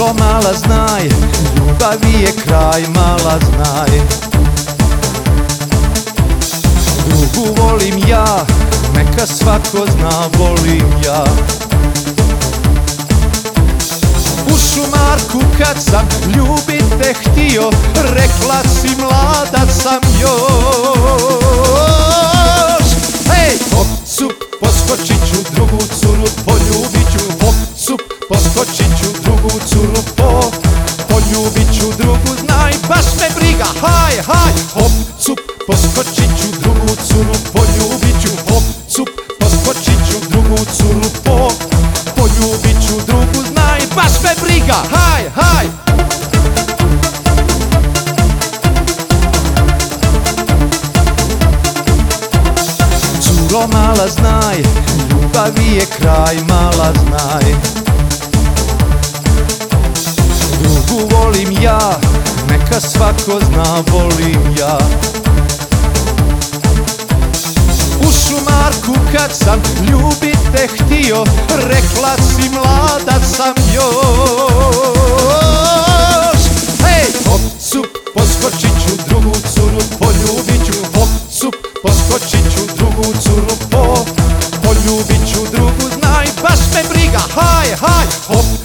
Curo mala znaj, ljubavi je kraj, mala znaj. Drugu volim ja, neka svako zna, volim ja. U šumarku kad sam ljubit te htio, rekla si mlada sam još. Hej, hop, sup, poskočit ću, drugu curu poljubit ću. Hop, sup, poskočit ću, drugu curu poljubit ću. Drugu znaj, baš me briga, haj, haj. Hop, sup, poskočit ću, drugu curu poljubit ću. Hop, sup, poskočit ću, drugu curu poljubit ću. Drugu znaj, baš me briga, haj, haj. Curo mala znaj, ljubavi je kraj, mala znaj. Drugu volim ja, neka svako zna, volim ja. U šumarku kad sam ljubit te htio, rekla si mlada sam još. Hej, hop, sup, poskočit ću, drugu curu poljubit ću. Hop, sup, poskočit ću, drugu curu poljubit ću. Drugu znaj, baš me briga, haj, haj. Hop,